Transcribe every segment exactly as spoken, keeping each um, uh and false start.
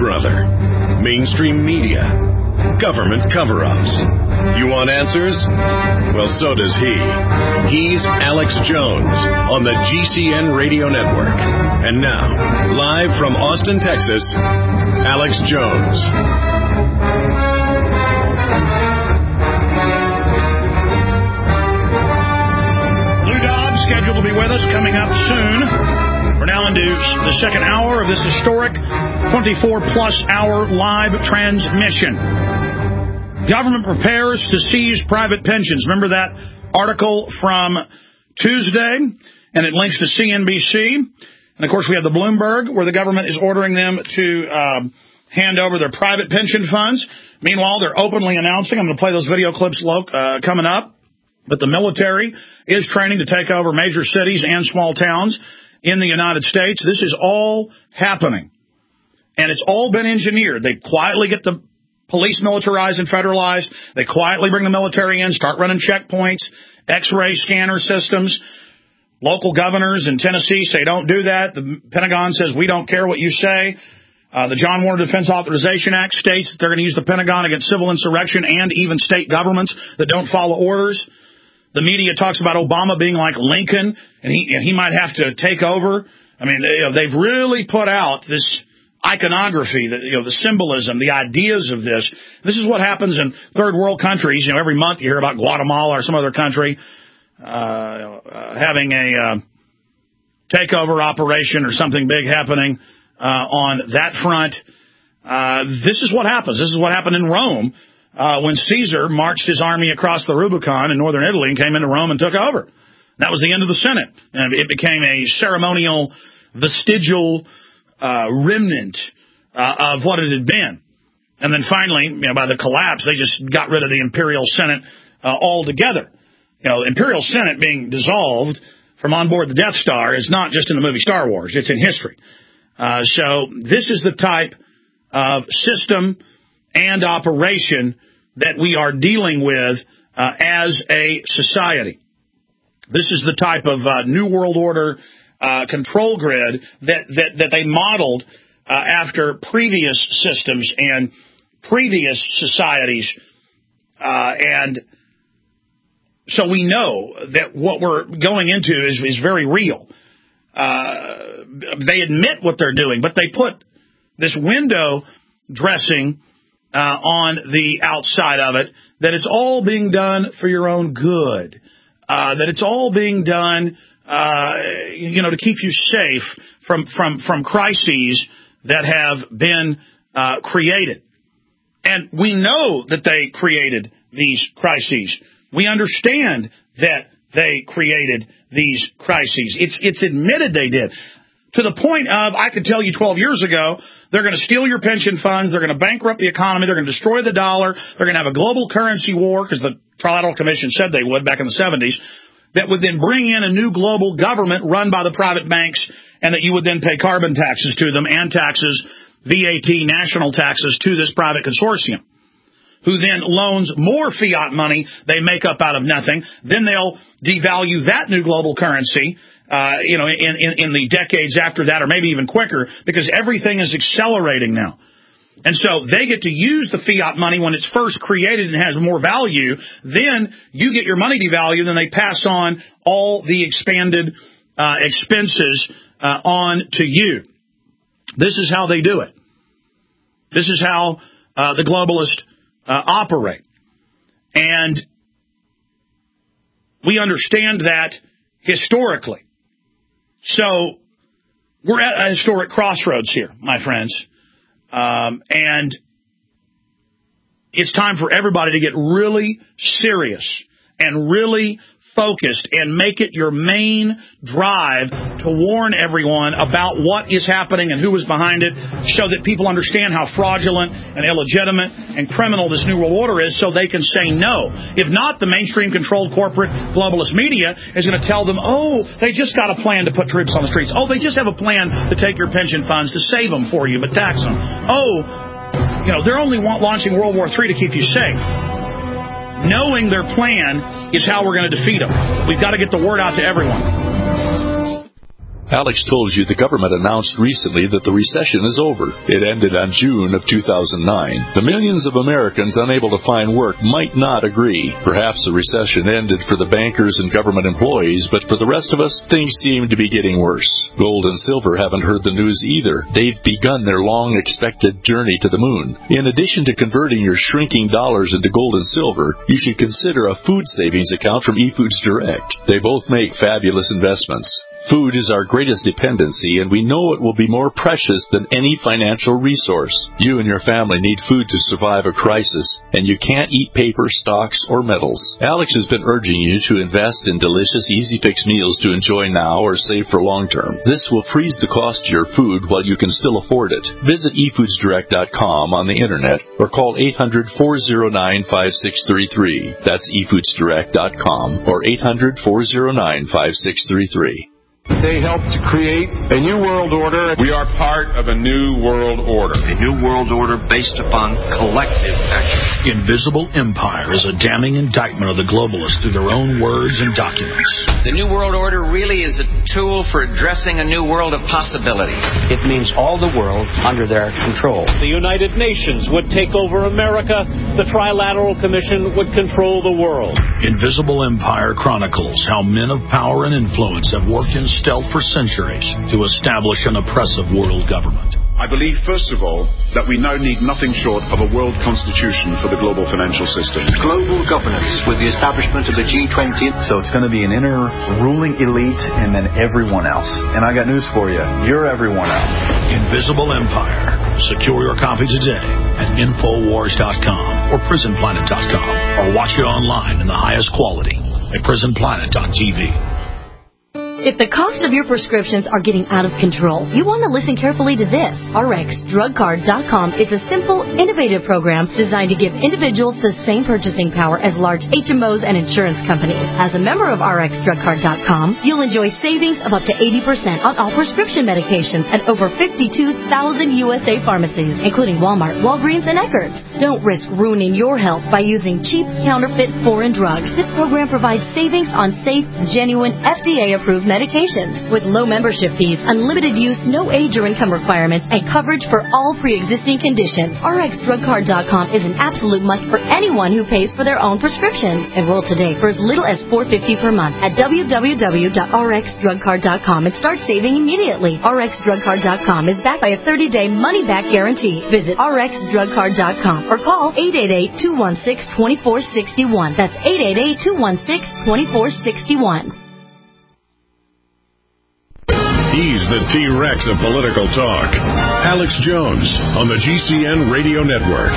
brother. Mainstream media. Government cover-ups. You want answers? Well, so does he. He's Alex Jones on the G C N Radio Network. And now, live from Austin, Texas, Alex Jones. Lou Dobbs scheduled to be with us coming up soon. We're now into the second hour of this historic twenty-four plus hour live transmission. Government prepares to seize private pensions. Remember that article from Tuesday? And it links to C N B C. And, of course, we have the Bloomberg, where the government is ordering them to uh, hand over their private pension funds. Meanwhile, they're openly announcing, I'm going to play those video clips uh, coming up, but the military is training to take over major cities and small towns in the United States. This is all happening. And it's all been engineered. They quietly get the police militarized and federalized. They quietly bring the military in, start running checkpoints, X-ray scanner systems. Local governors in Tennessee say don't do that. The Pentagon says we don't care what you say. Uh, the John Warner Defense Authorization Act states that they're going to use the Pentagon against civil insurrection and even state governments that don't follow orders. The media talks about Obama being like Lincoln, and he, and he might have to take over. I mean, they, you know, they've really put out this iconography, the, you know, the symbolism, the ideas of this. This is what happens in third world countries. You know, every month you hear about Guatemala or some other country uh, uh, having a uh, takeover operation or something big happening uh, on that front. Uh, this is what happens. This is what happened in Rome uh, when Caesar marched his army across the Rubicon in northern Italy and came into Rome and took over. That was the end of the Senate. And it became a ceremonial, vestigial Uh, remnant uh, of what it had been. And then finally, you know, by the collapse, they just got rid of the Imperial Senate uh, altogether. You know, the Imperial Senate being dissolved from on board the Death Star is not just in the movie Star Wars. It's in history. Uh, so this is the type of system and operation that we are dealing with uh, as a society. This is the type of uh, New World Order Uh, control grid that, that, that they modeled uh, after previous systems and previous societies. Uh, and so we know that what we're going into is, is very real. Uh, they admit what they're doing, but they put this window dressing uh, on the outside of it, that it's all being done for your own good, uh, that it's all being done Uh, you know, to keep you safe from, from, from crises that have been uh, created. And we know that they created these crises. We understand that they created these crises. It's, it's admitted they did. To the point of, I could tell you twelve years ago, they're going to steal your pension funds, they're going to bankrupt the economy, they're going to destroy the dollar, they're going to have a global currency war, because the Trilateral Commission said they would back in the seventies. That would then bring in a new global government run by the private banks, and that you would then pay carbon taxes to them and taxes, V A T, national taxes, to this private consortium, who then loans more fiat money they make up out of nothing. Then they'll devalue that new global currency, uh, you know, in, in, in the decades after that, or maybe even quicker, because everything is accelerating now. And so they get to use the fiat money when it's first created and has more value. Then you get your money devalued, and they pass on all the expanded uh, expenses uh, on to you. This is how they do it. This is how uh, the globalists uh, operate. And we understand that historically. So we're at a historic crossroads here, my friends. Um, and it's time for everybody to get really serious and really focused and make it your main drive to warn everyone about what is happening and who is behind it, so that people understand how fraudulent and illegitimate and criminal this New World Order is, so they can say no. If not, the mainstream controlled corporate globalist media is going to tell them, oh, they just got a plan to put troops on the streets. Oh, they just have a plan to take your pension funds, to save them for you, but tax them. Oh, you know, they're only launching World War Three to keep you safe. Knowing their plan is how we're going to defeat them. We've got to get the word out to everyone. Alex told you the government announced recently that the recession is over. It ended on June of two thousand nine. The millions of Americans unable to find work might not agree. Perhaps the recession ended for the bankers and government employees, but for the rest of us, things seem to be getting worse. Gold and silver haven't heard the news either. They've begun their long-expected journey to the moon. In addition to converting your shrinking dollars into gold and silver, you should consider a food savings account from eFoods Direct. They both make fabulous investments. Food is our greatest dependency, and we know it will be more precious than any financial resource. You and your family need food to survive a crisis, and you can't eat paper, stocks, or metals. Alex has been urging you to invest in delicious, easy-fix meals to enjoy now or save for long term. This will freeze the cost of your food while you can still afford it. Visit e foods direct dot com on the internet or call eight hundred, four oh nine, five six three three. That's e foods direct dot com or eight hundred, four oh nine, five six three three. They helped to create a new world order. We are part of a new world order. A new world order based upon collective action. Invisible Empire is a damning indictment of the globalists through their own words and documents. The new world order really is a tool for addressing a new world of possibilities. It means all the world under their control. The United Nations would take over America. The Trilateral Commission would control the world. Invisible Empire chronicles how men of power and influence have worked in stealth for centuries to establish an oppressive world government. I believe, first of all, that we now need nothing short of a world constitution for the global financial system. Global governance with the establishment of the G twenty. So it's going to be an inner ruling elite and then everyone else. And I got news for you. You're everyone else. Invisible Empire. Secure your copy today at infowars dot com or prison planet dot com or watch it online in the highest quality at prison planet dot t v. If the cost of your prescriptions are getting out of control, you want to listen carefully to this. R X drug card dot com is a simple, innovative program designed to give individuals the same purchasing power as large H M Os and insurance companies. As a member of R X drug card dot com, you'll enjoy savings of up to eighty percent on all prescription medications at over fifty-two thousand U S A pharmacies, including Walmart, Walgreens, and Eckerd's. Don't risk ruining your health by using cheap, counterfeit, foreign drugs. This program provides savings on safe, genuine, F D A-approved medications with low membership fees, unlimited use, no age or income requirements, and coverage for all pre-existing conditions. R X drug card dot com is an absolute must for anyone who pays for their own prescriptions. Enroll today for as little as four dollars and fifty cents per month at w w w dot r x drug card dot com and start saving immediately. R X drug card dot com is backed by a thirty-day money-back guarantee. Visit R X drug card dot com or call eight eight eight, two one six, two four six one. That's eight eight eight, two one six, two four six one. He's the T-Rex of political talk. Alex Jones on the G C N Radio Network.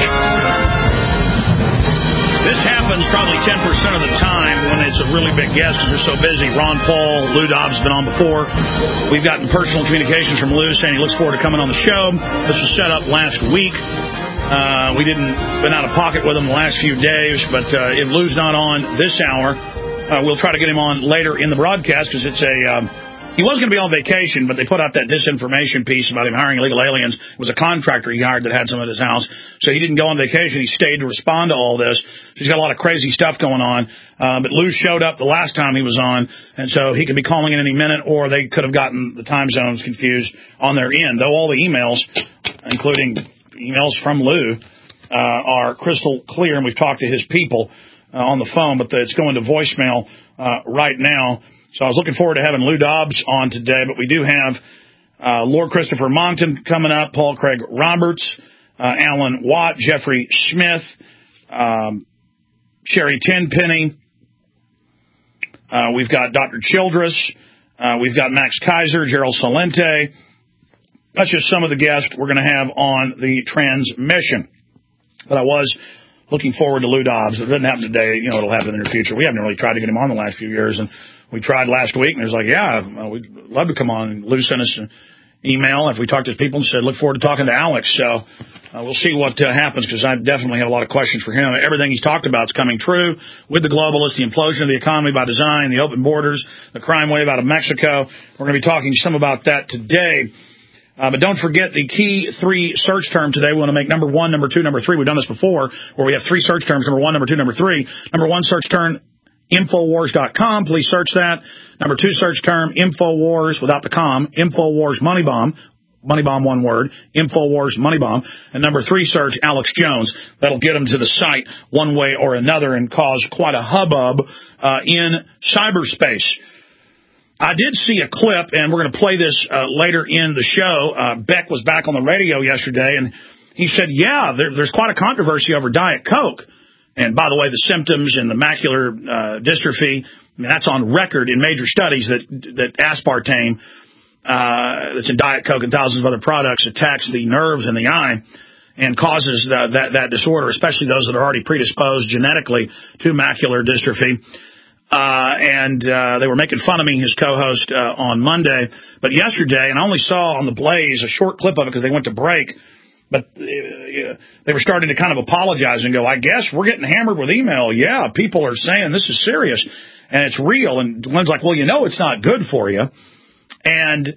This happens probably ten percent of the time when it's a really big guest because they're so busy. Ron Paul, Lou Dobbs has been on before. We've gotten personal communications from Lou saying he looks forward to coming on the show. This was set up last week. Uh, we didn't been out of pocket with him the last few days, but uh, if Lou's not on this hour, uh, we'll try to get him on later in the broadcast because it's a... Um, He was going to be on vacation, but they put out that disinformation piece about him hiring illegal aliens. It was a contractor he hired that had some at his house. So he didn't go on vacation. He stayed to respond to all this. He's got a lot of crazy stuff going on. Uh, but Lou showed up the last time he was on, and so he could be calling in any minute, or they could have gotten the time zones confused on their end. Though all the emails, including emails from Lou, uh, are crystal clear, and we've talked to his people uh, on the phone, but it's going to voicemail uh, right now. So I was looking forward to having Lou Dobbs on today, but we do have uh, Lord Christopher Monckton coming up, Paul Craig Roberts, uh, Alan Watt, Jeffrey Smith, um, Sherry Tenpenny. Uh, we've got Doctor Childress. Uh, we've got Max Kaiser, Gerald Salente. That's just some of the guests we're going to have on the transmission. But I was looking forward to Lou Dobbs. If it doesn't happen today, you know, it'll happen in the future. We haven't really tried to get him on the last few years, and we tried last week, and it was like, yeah, uh, we'd love to come on. And Lou sent us an email after we talked to people and said, look forward to talking to Alex. So uh, we'll see what uh, happens, because I definitely have a lot of questions for him. Everything he's talked about is coming true with the globalists, the implosion of the economy by design, the open borders, the crime wave out of Mexico. We're going to be talking some about that today. Uh, but don't forget the key three search term today. We want to make number one, number two, number three. We've done this before, where we have three search terms, number one, number two, number three. Number one search term Infowars dot com. Please search that. Number two search term, Infowars without the com, Infowars Money Bomb. Money Bomb, one word, Infowars Money Bomb. And number three search, Alex Jones. That'll get them to the site one way or another and cause quite a hubbub uh, in cyberspace. I did see a clip, and we're going to play this uh, later in the show. Uh, Beck was back on the radio yesterday, and he said, yeah, there, there's quite a controversy over Diet Coke. And by the way, the symptoms and the macular uh, dystrophy, I mean, that's on record in major studies that that aspartame uh, that's in Diet Coke and thousands of other products attacks the nerves in the eye and causes the, that, that disorder, especially those that are already predisposed genetically to macular dystrophy. Uh, and uh, they were making fun of me, his co-host, uh, on Monday. But yesterday, and I only saw on the Blaze a short clip of it because they went to break, but uh, they were starting to kind of apologize and go, I guess we're getting hammered with email. Yeah, people are saying this is serious and it's real. And Glenn's like, well, you know it's not good for you. And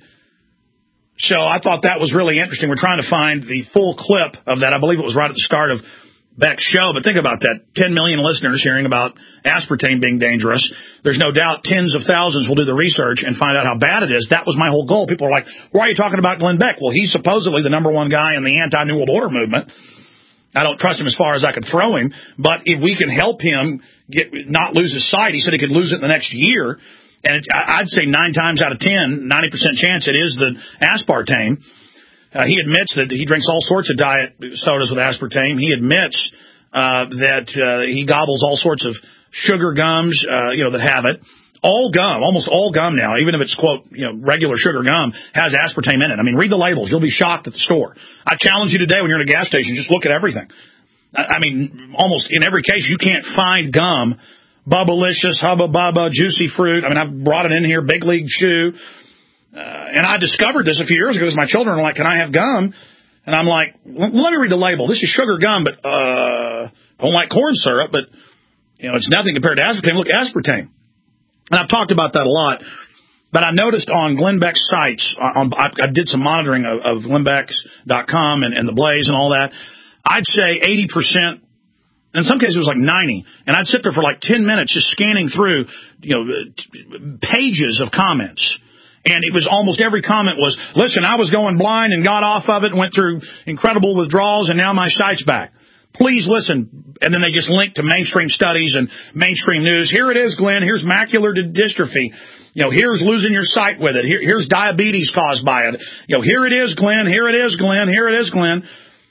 so I thought that was really interesting. We're trying to find the full clip of that. I believe it was right at the start of Beck's show, but think about that. ten million listeners hearing about aspartame being dangerous. There's no doubt tens of thousands will do the research and find out how bad it is. That was my whole goal. People are like, why are you talking about Glenn Beck? Well, he's supposedly the number one guy in the anti-New World Order movement. I don't trust him as far as I could throw him, but if we can help him get not lose his sight, he said he could lose it in the next year, and it, I'd say nine times out of ten, ninety percent chance it is the aspartame. Uh, he admits that he drinks all sorts of diet sodas with aspartame. He admits uh, that uh, he gobbles all sorts of sugar gums, uh, you know, that have it. All gum, almost all gum now, even if it's, quote, you know, regular sugar gum, has aspartame in it. I mean, read the labels. You'll be shocked at the store. I challenge you today when you're in a gas station, just look at everything. I, I mean, almost in every case, you can't find gum, Bubblicious, Hubba Bubba, Juicy Fruit. I mean, I brought it in here, Big League Chew. Uh, and I discovered this a few years ago because my children were like, can I have gum? And I'm like, well, let me read the label. This is sugar gum, but uh, don't like corn syrup, but you know, it's nothing compared to aspartame. Look, aspartame. And I've talked about that a lot. But I noticed on Glenn Beck's sites, on, I, I did some monitoring of, of Glenn Becks dot com and, and the Blaze and all that. I'd say eighty percent. In some cases, it was like ninety. And I'd sit there for like ten minutes just scanning through, you know, pages of comments. And it was almost every comment was, listen, I was going blind and got off of it and went through incredible withdrawals, and now my sight's back. Please listen. And then they just link to mainstream studies and mainstream news. Here it is, Glenn. Here's macular dystrophy. You know, here's losing your sight with it. Here, here's diabetes caused by it. You know, here it is, Glenn. Here it is, Glenn. Here it is, Glenn.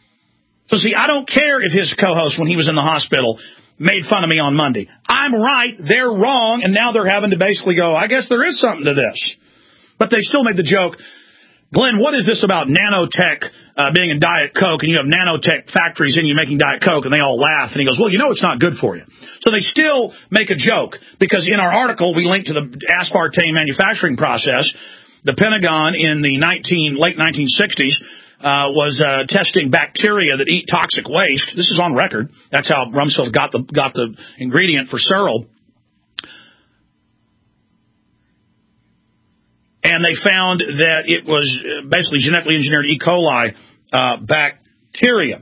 So, see, I don't care if his co-host, when he was in the hospital, made fun of me on Monday. I'm right. They're wrong. And now they're having to basically go, I guess there is something to this. But they still made the joke, Glenn, what is this about nanotech uh, being in Diet Coke, and you have nanotech factories in you making Diet Coke, and they all laugh. And he goes, well, you know it's not good for you. So they still make a joke, because in our article we link to the aspartame manufacturing process. The Pentagon in the nineteen, late nineteen sixties uh, was uh, testing bacteria that eat toxic waste. This is on record. That's how Rumsfeld got the, got the ingredient for Searle. And they found that it was basically genetically engineered E. coli uh, bacteria.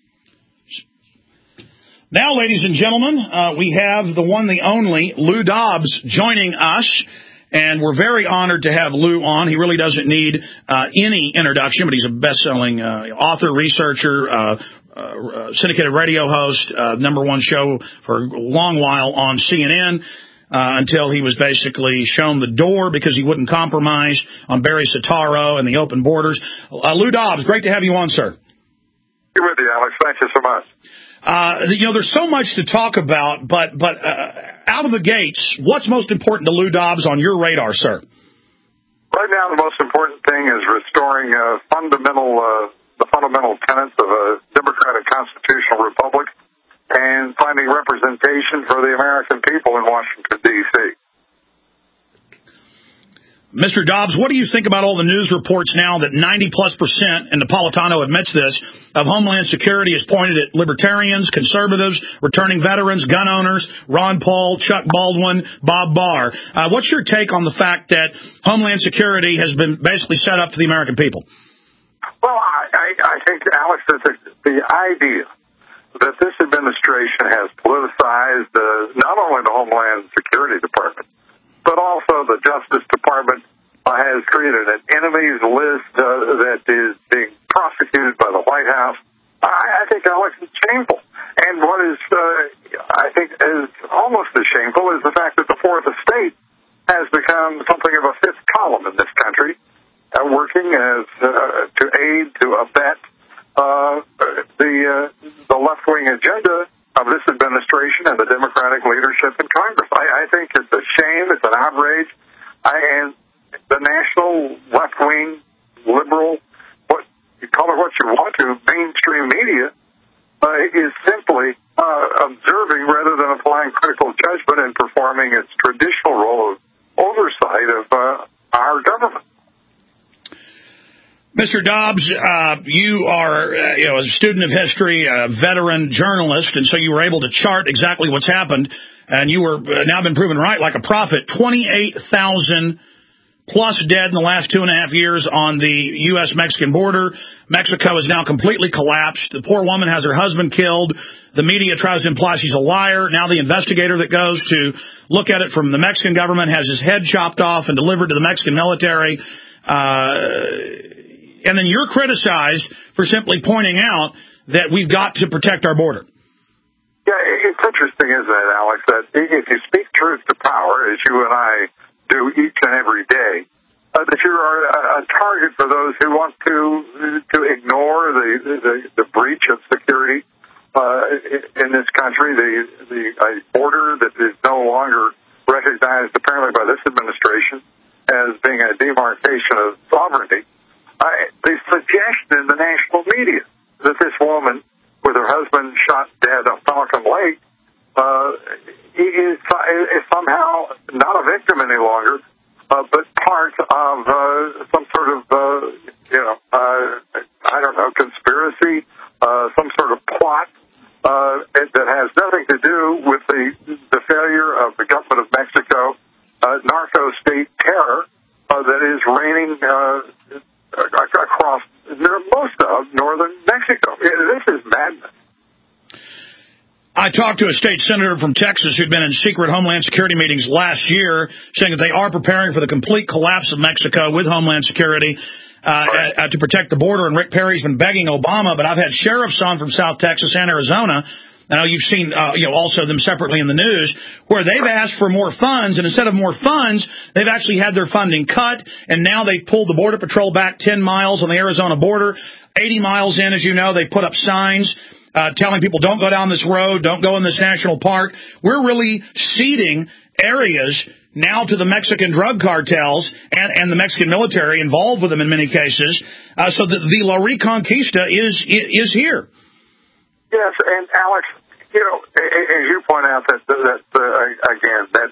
Now, ladies and gentlemen, uh, we have the one, the only, Lou Dobbs joining us. And we're very honored to have Lou on. He really doesn't need uh, any introduction, but he's a best-selling uh, author, researcher, uh, uh, syndicated radio host, uh, number one show for a long while on C N N. Uh, until he was basically shown the door because he wouldn't compromise on Barry Soetoro and the open borders. Uh, Lou Dobbs, great to have you on, sir. Good with you, Alex. Thank you so much. Uh, you know, there's so much to talk about, but but uh, out of the gates, what's most important to Lou Dobbs on your radar, sir? Right now, the most important thing is restoring uh, fundamental uh, the fundamental tenets of a democratic constitutional republic, and finding representation for the American people in Washington, D C Mister Dobbs, what do you think about all the news reports now that ninety plus percent, and Napolitano admits this, of Homeland Security is pointed at libertarians, conservatives, returning veterans, gun owners, Ron Paul, Chuck Baldwin, Bob Barr? Uh, what's your take on the fact that Homeland Security has been basically set up for the American people? Well, I, I, I think, Alex, that the, the idea that this administration has politicized uh, not only the Homeland Security Department, but also the Justice Department uh, has created an enemies list uh, that is being prosecuted by the White House. I, I think, Alex, it's shameful. And what is, uh, I think, is almost as shameful is the fact that the Fourth Estate has become something of a fifth column in this country, uh, working as uh, to aid, to abet uh, the uh, the left-wing agenda of this administration and the Democratic leadership in Congress. I, I think it's a shame. It's an outrage. I, and the national left-wing liberal, what you call it what you want to, mainstream media, uh, is simply uh, observing rather than applying critical judgment and performing its traditional role of oversight of uh, our government. Mister Dobbs, uh, you are uh, you know, a student of history, a veteran journalist, and so you were able to chart exactly what's happened, and you were uh, now been proven right like a prophet. twenty-eight thousand plus dead in the last two and a half years on the U S Mexican border. Mexico is now completely collapsed. The poor woman has her husband killed. The media tries to imply she's a liar. Now the investigator that goes to look at it from the Mexican government has his head chopped off and delivered to the Mexican military. Uh, and then you're criticized for simply pointing out that we've got to protect our border. Yeah, it's interesting, isn't it, Alex, that if you speak truth to power, as you and I do each and every day, uh, that you are a, a target for those who want to to ignore the the, the breach of security uh, in this country, the the a border that is no longer recognized apparently by this administration as being a demarcation of sovereignty. Uh, the suggestion in the national media that this woman, with her husband shot dead on Falcon Lake, uh, is, is somehow not a victim any longer, uh, but part of uh, some sort of, uh, you know, uh, I don't know, conspiracy, uh, some sort of plot uh, that has nothing to do with the, the failure of the government of Mexico, uh, narco state terror uh, that is reigning uh, across most of northern Mexico. This is madness. I talked to a state senator from Texas who'd been in secret Homeland Security meetings last year, saying that they are preparing for the complete collapse of Mexico with Homeland Security uh, right. uh, to protect the border. And Rick Perry's been begging Obama, but I've had sheriffs on from South Texas and Arizona. I know you've seen, uh, you know, also them separately in the news, where they've asked for more funds, and instead of more funds, they've actually had their funding cut, and now they've pulled the Border Patrol back ten miles on the Arizona border. eighty miles in, as you know, they put up signs uh, telling people, don't go down this road, don't go in this national park. We're really ceding areas now to the Mexican drug cartels and, and the Mexican military involved with them in many cases, uh, so that the La Reconquista is is here. Yes, and Alex, you know, as you point out, that that uh, again, that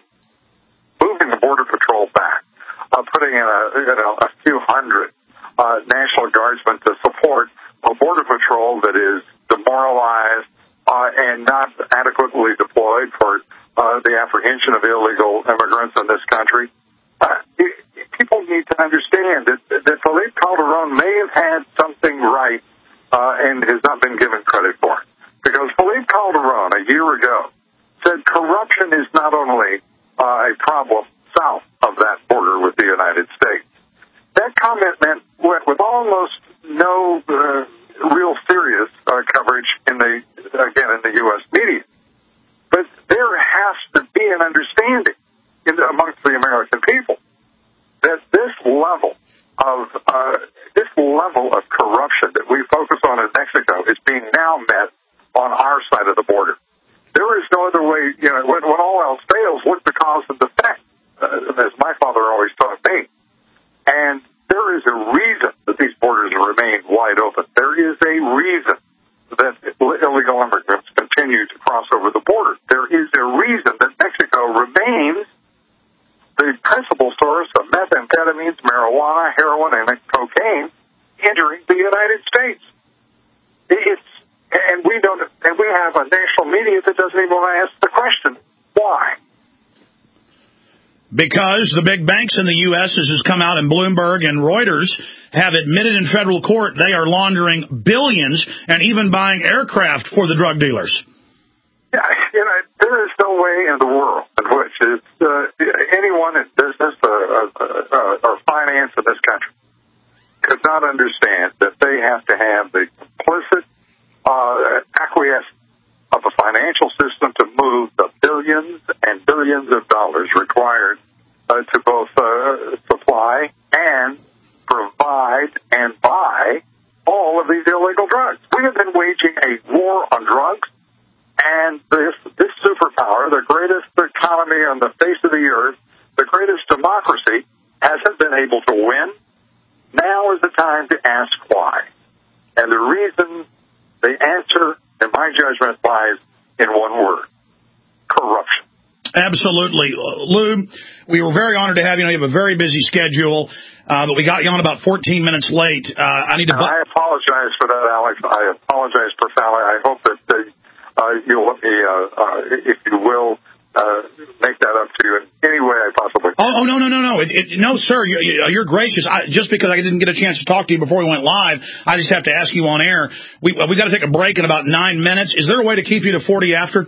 moving the Border Patrol back, uh, putting in a you know a few hundred uh, National Guardsmen to support a Border Patrol that is demoralized uh, and not adequately deployed for uh, the apprehension of illegal immigrants in this country. Uh, people need to understand that that Felipe Calderon may have had something right. Uh, and has not been given credit for it. Because Felipe Calderon, a year ago, said corruption is not only uh, a problem south of that border with the United States. That comment meant went with almost no uh, real serious uh, coverage in the, again, in the U S media. But there has to be an understanding in the, amongst the American people that this level of uh, this level of corruption that we focus on in Mexico is being now met on our side of the border. There is no other way, you know, when, when all else fails, look the cause and effect, uh, as my father always taught me. And there is a reason that these borders remain wide open. There is a reason that illegal immigrants continue to cross over the border. There is a reason that Mexico remains the principal source of methamphetamines, marijuana, heroin, and cocaine entering the United States. It's, and we don't, and we have a national media that doesn't even want to ask the question, why? because the big banks in the U S, as has come out in Bloomberg and Reuters, have admitted in federal court they are laundering billions and even buying aircraft for the drug dealers. Yeah, you know, there is no way in the world in which it's, uh, anyone in business uh, uh, or finance in this country could not understand that they have to have the implicit uh, acquiescence of a financial system to move the billions and billions of dollars required uh, to both uh, supply and provide and buy all of these illegal drugs. We have been waging a war on drugs, and this, this superpower, the greatest economy on the face of the earth, the greatest democracy, hasn't been able to win. Now is the time to ask why. And the reason, the answer, in my judgment, lies in one word: corruption. Absolutely. Lou, we were very honored to have you. You have a very busy schedule, uh, but we got you on about fourteen minutes late. Uh, I need to. Bu- I apologize for that, Alex. I apologize profoundly. I hope that uh, uh, you'll let me, uh, uh, if you will, uh, make that up to you in any way I possibly can. Oh, oh no, no, no, no. It, it, no, sir, you're, you're gracious. I, just because I didn't get a chance to talk to you before we went live, I just have to ask you on air. We we got to take a break in about nine minutes. Is there a way to keep you to forty after?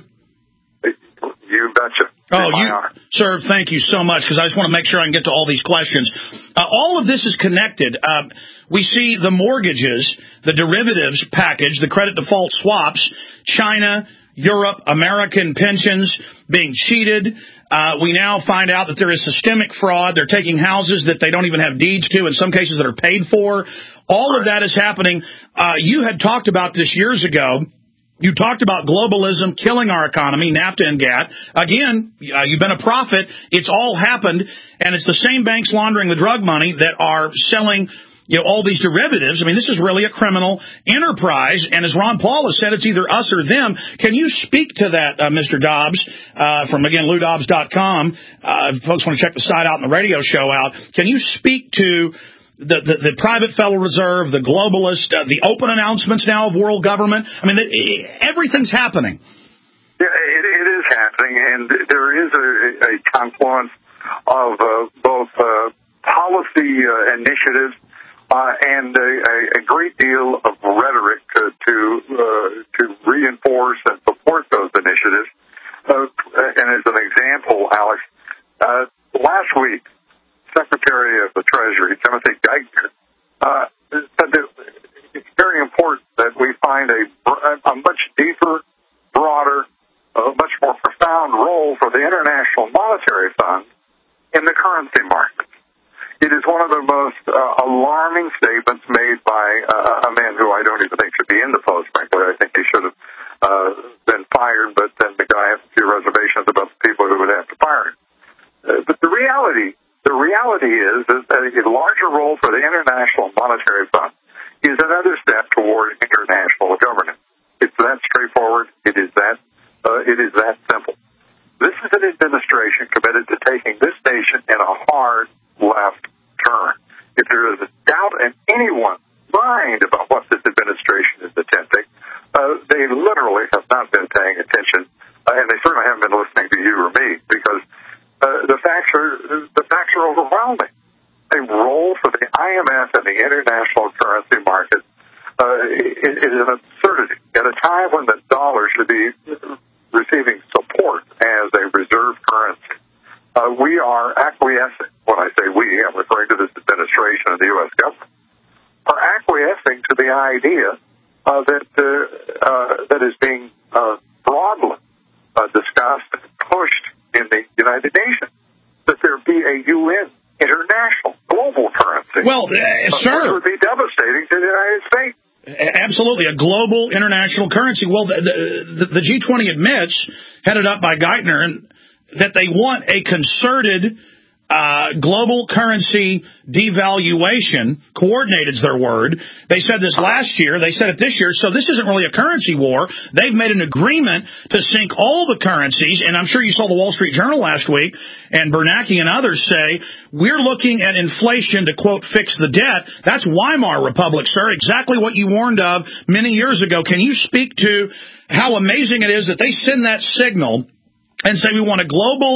You betcha. Oh, you, sir, thank you so much, because I just want to make sure I can get to all these questions. Uh, all of this is connected. Uh, we see the mortgages, the derivatives package, the credit default swaps, China, Europe, American pensions being cheated. Uh, we now find out that there is systemic fraud. They're taking houses that they don't even have deeds to, in some cases that are paid for. All of that is happening. Uh, you had talked about this years ago. You talked about globalism killing our economy, NAFTA and GATT. Again, uh, you've been a prophet. It's all happened, and it's the same banks laundering the drug money that are selling, you know, all these derivatives. I mean, this is really a criminal enterprise, and as Ron Paul has said, it's either us or them. Can you speak to that, uh, Mister Dobbs, uh, from, again, Lou Dobbs dot com? Uh, if folks want to check the site out and the radio show out. Can you speak to The, the, the private Federal Reserve, the globalist, uh, the open announcements now of world government? I mean, the, everything's happening. Yeah, it, it is happening, and there is a, a confluence of uh, both uh, policy uh, initiatives uh, and a, a great deal of rhetoric to to, uh, to reinforce and support those initiatives. Uh, and as an example, Alex, uh, last week, Secretary of the Treasury, Timothy Geithner, uh, said that it's very important that we find a, a much deeper, broader, a much more profound role for the International Monetary Fund in the currency market. It is one of the most uh, alarming statements made by uh, a man who I don't even think should be in the post, frankly. I think he should have uh, been fired, but then the guy has a few reservations about the people who would have to fire him. Uh, but the reality The reality is that a larger role for the International Monetary Fund is another step toward international governance. It's that straightforward. It is that uh, it is that simple. This is an administration committed to taking this nation in a hard left turn. If there is a doubt in anyone's mind about what this administration is attempting, uh, they literally have not been paying attention, uh, and they certainly haven't been listening to you or me, because Uh, the facts are the facts are overwhelming. A role for the I M F and the international currency market uh, is, is an absurdity at a time when the dollar should be receiving support as a reserve currency. Uh, we are acquiescing. When I say we, I'm referring to this administration and the U S government, are acquiescing to the idea uh, that uh, uh, that is being uh, broadly uh, discussed and pushed in the United Nations, that there be a U N international global currency. Well, uh, sir, which would be devastating to the United States. Absolutely, a global international currency. Well, the, the, the G twenty admits, headed up by Geithner, that they want a concerted uh, global currency devaluation. Coordinated's their word. They said this last year. They said it this year. So this isn't really a currency war. They've made an agreement to sink all the currencies. And I'm sure you saw the Wall Street Journal last week, and Bernanke and others say, we're looking at inflation to, quote, fix the debt. That's Weimar Republic, sir. Exactly what you warned of many years ago. Can you speak to how amazing it is that they send that signal and say we want a global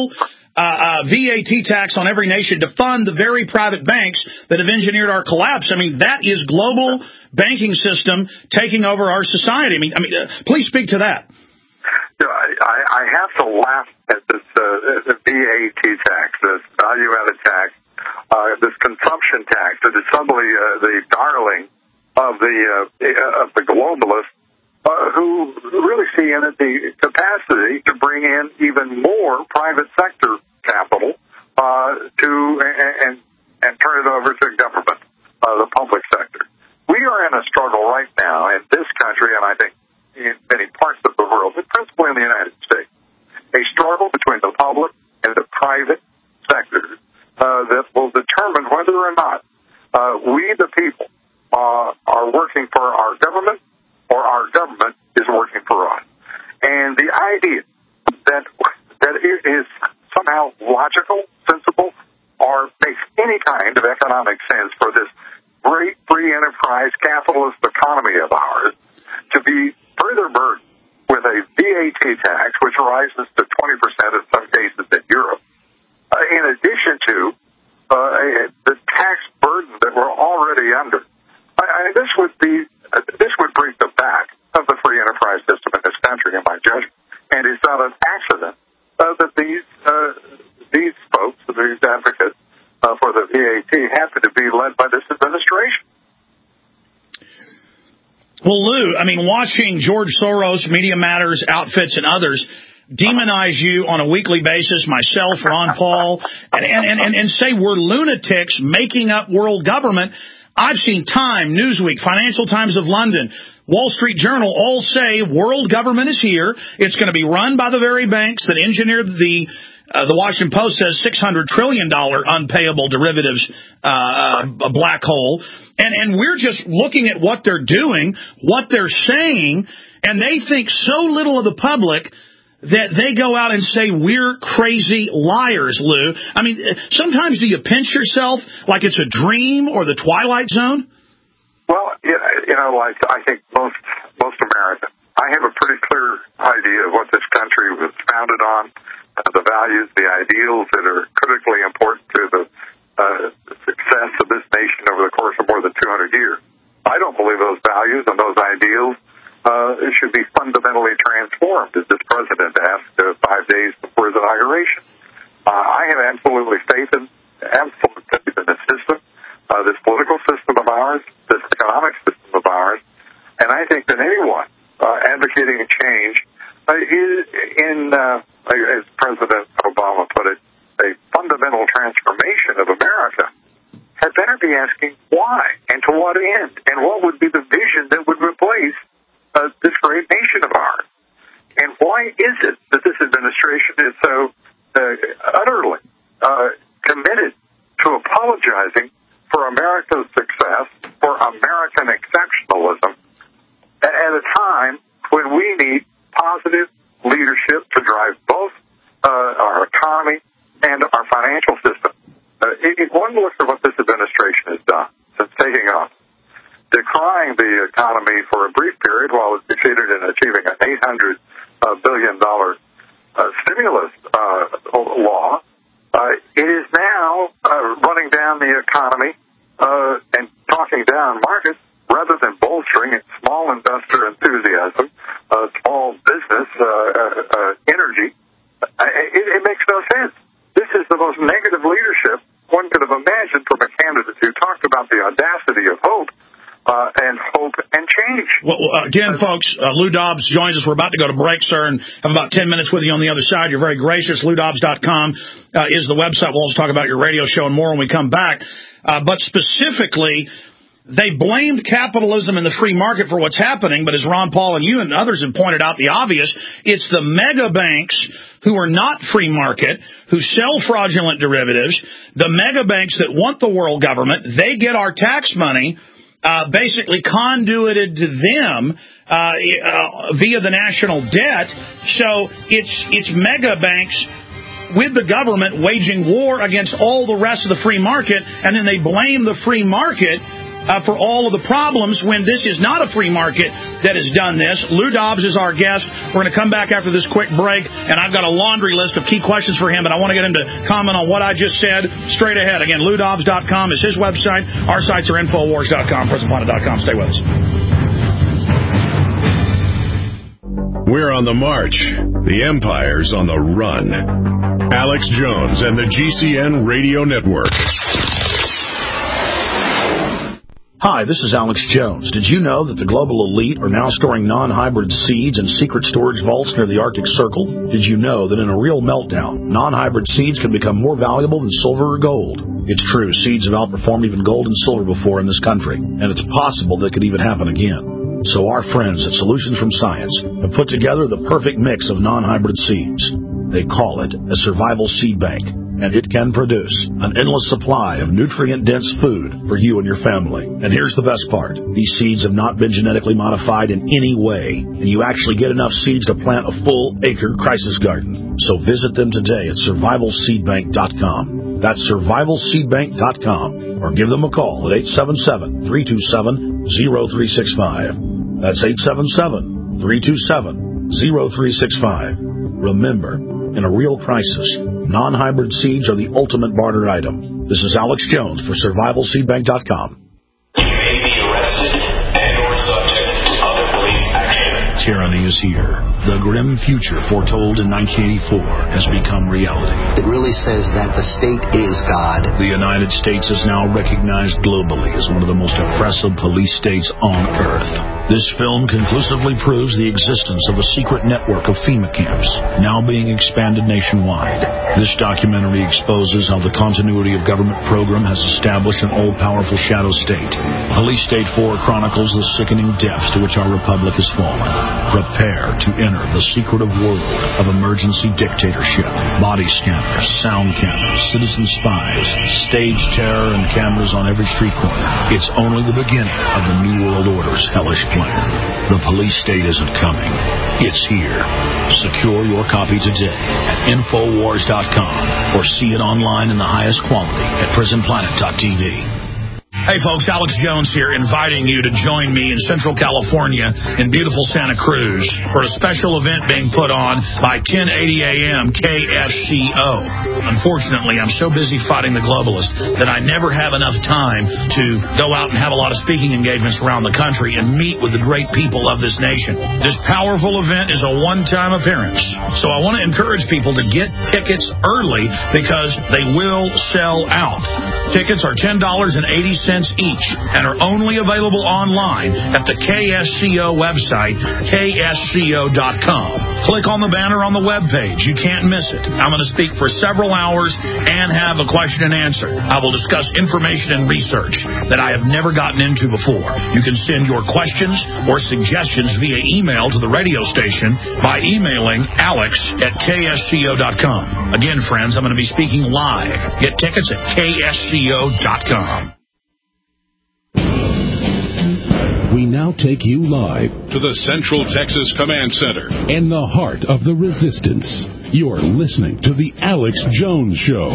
uh, uh, V A T tax on every nation to fund the very private banks that have engineered our collapse. I mean, that is global banking system taking over our society. I mean, I mean, uh, please speak to that. You know, I, I have to laugh at this uh, V A T tax, this value-added tax, uh, this consumption tax that is suddenly uh, the darling of the uh, of the globalists uh, who really see in it the capacity to bring in even more private sector capital uh, to and and turn it over to government, uh, the public sector. We are in a struggle right now in this country, and I think in many parts of the world, but principally in the United States, a struggle between the public and the private sectors uh, that will determine whether or not uh, we, the people, uh, are working for our government or our government is working for us. And the idea that that it is somehow logical, sensible, or makes any kind of economic sense for this great free enterprise capitalist economy of ours to be further burdened with a V A T tax, which rises to twenty percent in some cases in Europe, uh, in addition to uh, a, the tax burden that we're already under. I, I, this would be uh, this would break the back of the free enterprise system in this country, in my judgment, and it's not an accident uh, that these uh, these folks, these advocates uh, for the V A T, happen to be led by this administration. Well, Lou, I mean, watching George Soros, Media Matters, Outfits, and others demonize you on a weekly basis, myself, Ron Paul, and, and, and, and say we're lunatics making up world government. I've seen Time, Newsweek, Financial Times of London, Wall Street Journal all say world government is here. It's going to be run by the very banks that engineered the Uh, the Washington Post says six hundred trillion dollars unpayable derivatives uh, a black hole. And, and we're just looking at what they're doing, what they're saying, and they think so little of the public that they go out and say we're crazy liars, Lou. I mean, sometimes do you pinch yourself like it's a dream or the Twilight Zone? Well, you know, like I think most most Americans, I have a pretty clear idea of what this country was founded on. Uh, the values, the ideals that are critically important to the uh, success of this nation over the course of more than two hundred years. I don't believe those values and those ideals uh, should be fundamentally transformed, as this president asked uh, five days before his inauguration. Uh, I have absolutely faith in, absolute faith in this system, uh, this political system of ours, this economic system of ours, and I think that anyone uh, advocating a change uh, is in... Uh, as President Obama put it, a fundamental transformation of America, had better be asking why and to what end and what would be the vision that would replace uh, this great nation of ours. And why is it that this administration is so uh, utterly uh, committed to apologizing for America's success, for American exceptionalism, at a time when we need positive leadership to drive both uh, our economy and our financial system? Uh, if one looks at what this administration has done since taking office, decrying the economy for a brief period while it succeeded in achieving an eight hundred billion dollars uh, stimulus uh, law, uh, it is now uh, running down the economy uh, and talking down markets rather than bolstering its small investor enthusiasm, uh, small business uh, uh, energy. It, it makes no sense. This is the most negative leadership one could have imagined from a candidate who talked about the audacity of hope uh, and hope and change. Well, again, folks, uh, Lou Dobbs joins us. We're about to go to break, sir, and have about ten minutes with you on the other side. You're very gracious. Lou Dobbs dot com uh, is the website. We'll also talk about your radio show and more when we come back. Uh, but specifically, they blamed capitalism and the free market for what's happening, but as Ron Paul and you and others have pointed out the obvious, it's the mega banks who are not free market, who sell fraudulent derivatives, the mega banks that want the world government, they get our tax money, uh, basically conduited to them uh, uh, via the national debt. So it's it's mega banks with the government waging war against all the rest of the free market, and then they blame the free market Uh, for all of the problems when this is not a free market. that has done this. Lou Dobbs is our guest. We're going to come back after this quick break, and I've got a laundry list of key questions for him, but I want to get him to comment on what I just said straight ahead. Again, lou dobbs dot com is his website. Our sites are infowars dot com, present planet dot com. Stay with us. We're on the march. The Empire's on the run. Alex Jones and the G C N Radio Network. Hi, this is Alex Jones. Did you know that the global elite are now storing non-hybrid seeds in secret storage vaults near the Arctic Circle? Did you know that in a real meltdown, non-hybrid seeds can become more valuable than silver or gold? It's true, seeds have outperformed even gold and silver before in this country, and it's possible that could even happen again. So our friends at Solutions from Science have put together the perfect mix of non-hybrid seeds. They call it a survival seed bank, and it can produce an endless supply of nutrient-dense food for you and your family. And here's the best part. These seeds have not been genetically modified in any way, and you actually get enough seeds to plant a full-acre crisis garden. So visit them today at survival seed bank dot com. That's survival seed bank dot com, or give them a call at eight seven seven, three two seven, zero three six five. That's eight seven seven, three two seven, zero three six five. Remember, in a real crisis, non-hybrid seeds are the ultimate barter item. This is Alex Jones for survival seed bank dot com. You may be arrested and or subject to other police action. Tyranny is here. The grim future foretold in nineteen eighty-four has become reality. It really says that the state is God. The United States is now recognized globally as one of the most oppressive police states on earth. This film conclusively proves the existence of a secret network of FEMA camps, now being expanded nationwide. This documentary exposes how the continuity of government program has established an all-powerful shadow state. Police State four chronicles the sickening depths to which our republic has fallen. Prepare to enter the secretive world of emergency dictatorship. Body scanners, sound cameras, citizen spies, stage terror, and cameras on every street corner. It's only the beginning of the New World Order's hellish plan. The police state isn't coming. It's here. Secure your copy today at infowars dot com or see it online in the highest quality at prison planet dot t v. Hey folks, Alex Jones here, inviting you to join me in Central California in beautiful Santa Cruz for a special event being put on by ten eighty A M K S C O. Unfortunately, I'm so busy fighting the globalists that I never have enough time to go out and have a lot of speaking engagements around the country and meet with the great people of this nation. This powerful event is a one-time appearance, so I want to encourage people to get tickets early because they will sell out. Tickets are ten dollars and eighty cents each and are only available online at the K S C O website, K S C O dot com. Click on the banner on the webpage. You can't miss it. I'm going to speak for several hours and have a question and answer. I will discuss information and research that I have never gotten into before. You can send your questions or suggestions via email to the radio station by emailing alex at K S C O dot com. Again, friends, I'm going to be speaking live. Get tickets at K S C O dot com. We now take you live to the Central Texas Command Center in the heart of the resistance. You're listening to the Alex Jones Show.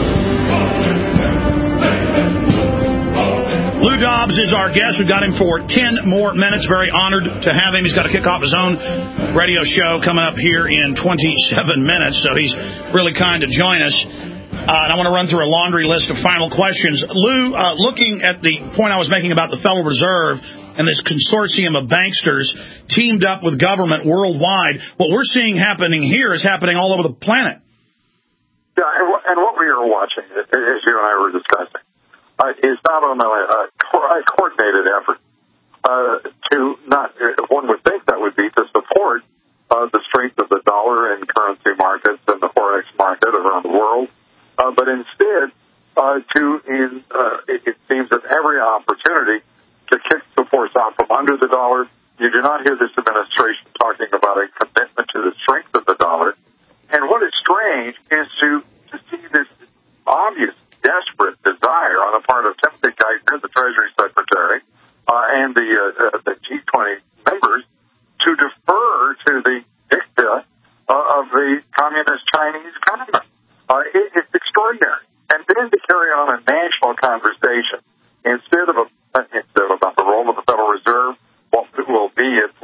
Lou Dobbs is our guest. We've got him for ten more minutes. Very honored to have him. He's got to kick off his own radio show coming up here in twenty-seven minutes, so he's really kind to join us. Uh, and I want to run through a laundry list of final questions. Lou, uh, looking at the point I was making about the Federal Reserve and this consortium of banksters teamed up with government worldwide, what we're seeing happening here is happening all over the planet. Yeah, and what we are watching, as you and I were discussing, uh, is not only a, a coordinated effort uh, to not, one would think that would be to support uh, the strength of the dollar and currency markets and the forex market around the world, uh, but instead uh, to, in, uh, it, it seems at every opportunity, to kick the force out from under the dollar. You do not hear this administration talking about a commitment to the strength of the dollar. And what is strange is to, to see this obvious, desperate desire on the part of Timothy Geithner, the Treasury Secretary, uh, and the, uh, the G twenty members to defer to the dicta uh, of the communist Chinese government. Uh, it, it's extraordinary. And then to carry on a national conversation instead of a instead of about the role of the Federal Reserve, what will be its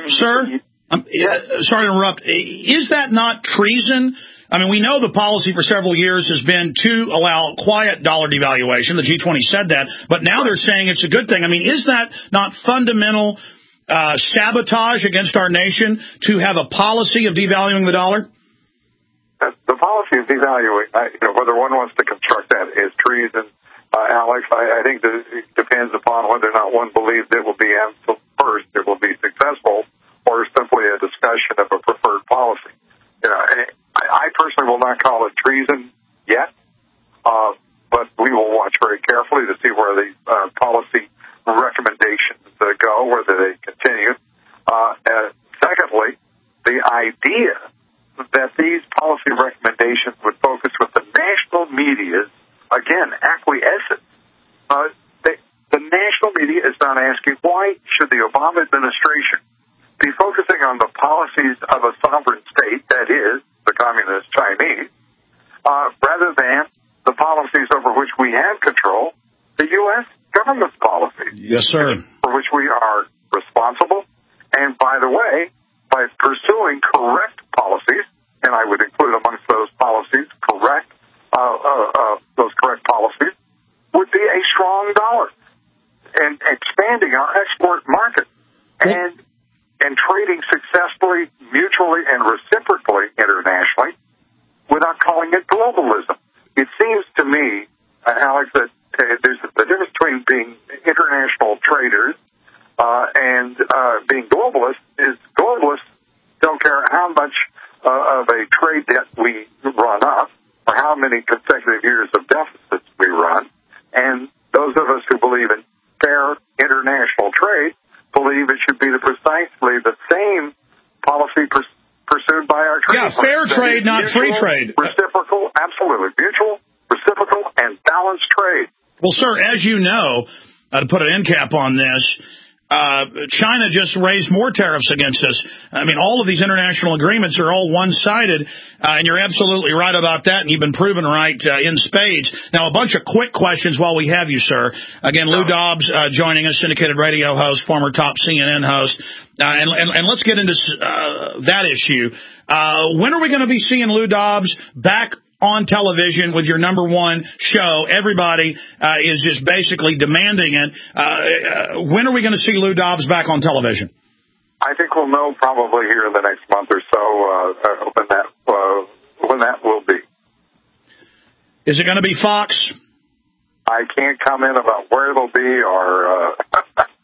Sir, um, yes. uh, sorry to interrupt. Is that not treason? I mean, we know the policy for several years has been to allow quiet dollar devaluation. The G twenty said that, but now they're saying it's a good thing. I mean, is that not fundamental uh, sabotage against our nation to have a policy of devaluing the dollar? The policy of devaluing, you know, whether one wants to construct that is treason, uh, Alex, I, I think that it depends upon whether or not one believes it will be, first, it will be successful, or simply a discussion of a preferred policy. You know, I, I personally will not call it treason yet, uh, but we will watch very carefully to see where the uh, policy recommendations uh, go, whether they continue. Uh, and secondly, the idea that these policy recommendations would focus with the national media's, again, acquiescence. Uh, they, the national media is not asking why should the Obama administration be focusing on the policies of a sovereign state, that is, the communist Chinese, uh, rather than the policies over which we have control, the U S government's policies. Yes, sir. For which we are responsible. And by the way, by pursuing correct policies, and I would include amongst those policies correct, uh, uh, uh, those correct policies, would be a strong dollar and expanding our export market and and trading successfully, mutually, and reciprocally internationally without calling it globalism. It seems to me, uh, Alex, that uh, there's the difference between being international traders uh, and uh, being globalists is globalists don't care how much uh, of a trade debt we run up or how many consecutive years of deficits we run. And those of us who believe in fair international trade believe it should be the precisely the same policy pers- pursued by our trade. Yeah, fair trade, not mutual, free trade. Reciprocal, absolutely. Mutual, reciprocal, and balanced trade. Well, sir, as you know, uh, to put an end cap on this, Uh, China just raised more tariffs against us. I mean, all of these international agreements are all one-sided, uh, and you're absolutely right about that, and you've been proven right uh, in spades. Now, a bunch of quick questions while we have you, sir. Again, Lou Dobbs uh, joining us, syndicated radio host, former top C N N host. Uh, and, and, and let's get into uh, that issue. Uh, when are we going to be seeing Lou Dobbs back on television with your number one show? Everybody uh, is just basically demanding it. Uh, uh, when are we going to see Lou Dobbs back on television? I think we'll know probably here in the next month or so uh, when that uh, when that will be. Is it going to be Fox? I can't comment about where it'll be or uh,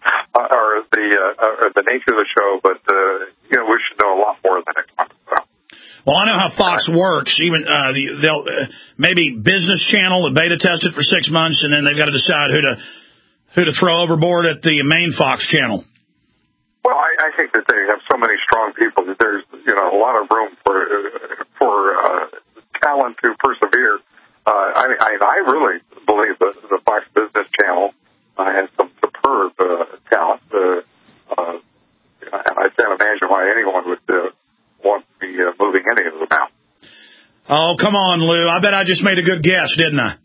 or the uh, or the nature of the show, but uh, you know we should know a lot more in the next month. So. Well, I know how Fox works. Even uh, they'll uh, maybe Business Channel will beta test it for six months, and then they've got to decide who to who to throw overboard at the main Fox channel. Well, I, I think that they have so many strong people that there's you know a lot of room for uh, for uh, talent to persevere. Uh, I, I I really believe that the Fox Business Channel uh, has some superb uh, talent, uh, uh, and I can't imagine why anyone would. Uh, want to be uh, moving any of them out. Oh, come on, Lou. I bet I just made a good guess, didn't I?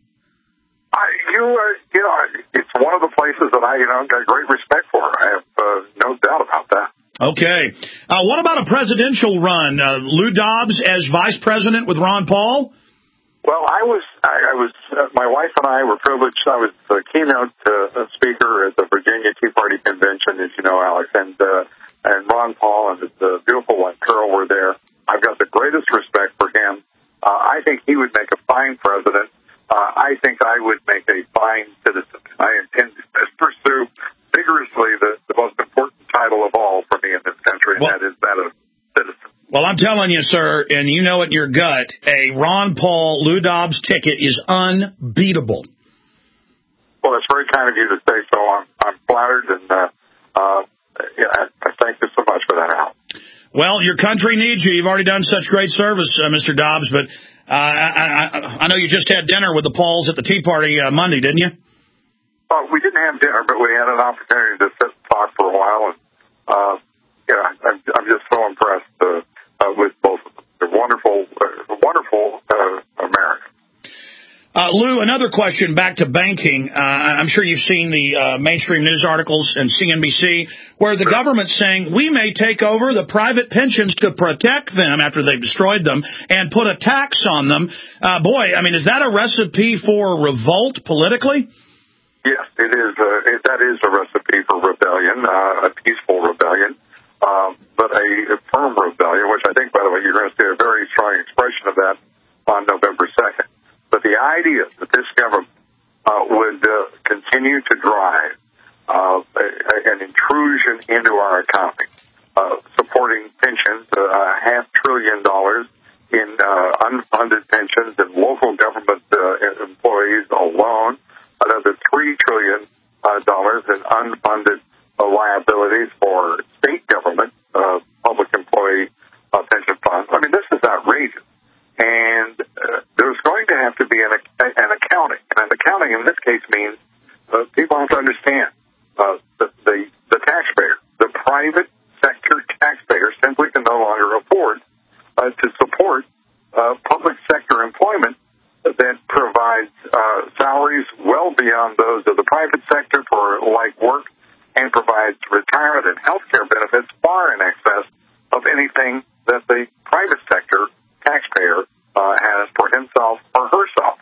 I you, uh, you know, it's one of the places that I, you know, got great respect for. I have uh, no doubt about that. Okay. Uh, what about a presidential run? Uh, Lou Dobbs as vice president with Ron Paul? Well, I was, I, I was, uh, my wife and I were privileged. I was the keynote uh, speaker at the Virginia Tea Party convention, as you know, Alex, and uh, and Ron Paul and his uh, beautiful wife Carol were there. I've got the greatest respect for him. Uh, I think he would make a fine president. Uh, I think I would make a fine citizen. I intend to pursue vigorously the, the most important title of all for me in this country, and well, that is that of citizen. Well, I'm telling you, sir, and you know it in your gut, a Ron Paul, Lou Dobbs ticket is unbeatable. Well, it's very kind of you to say so. I'm, I'm flattered, and uh, uh, yeah, I thank you so much for that, Al. Well, your country needs you. You've already done such great service, uh, Mister Dobbs, but uh, I, I, I know you just had dinner with the Pauls at the Tea Party uh, Monday, didn't you? Well, we didn't have dinner, but we had an opportunity to sit and talk for a while, and uh, yeah, I'm, I'm just so impressed uh, uh, with both of them. They're wonderful, uh, wonderful uh, Americans. Uh, Lou, another question back to banking. Uh, I'm sure you've seen the uh, mainstream news articles and C N B C where the government's saying we may take over the private pensions to protect them after they've destroyed them and put a tax on them. Uh, boy, I mean, is that a recipe for revolt politically? Yes, it is. Uh, it, that is a recipe for rebellion, uh, a peaceful rebellion, uh, but a, a firm rebellion, which I think, by the way, you're going to see a very strong expression of that on November second. But the idea that this government uh, would uh, continue to drive uh, a, an intrusion into our economy, uh, supporting pensions, uh, a half trillion dollars in uh, unfunded pensions and local government uh, employees alone, another three trillion dollars uh, in unfunded uh, liabilities for state government, uh, public employee uh, pension funds. I mean, this is outrageous. And uh, there's going to have to be an, an accounting. And an accounting in this case means uh, people have to understand uh, the, the, the taxpayer, the private sector taxpayer simply can no longer afford uh, to support uh, public sector employment that provides uh, salaries well beyond those of the private sector for like work and provides retirement and health care benefits far in excess of anything that the private sector taxpayer uh, has for himself or herself.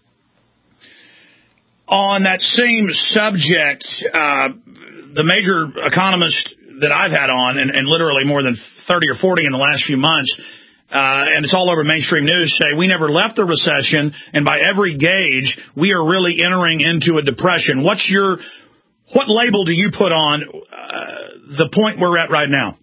On that same subject, uh, the major economist that I've had on, and, and literally more than thirty or forty in the last few months, uh, and it's all over mainstream news, say we never left the recession, and by every gauge, we are really entering into a depression. What's your, what label do you put on uh, the point we're at right now?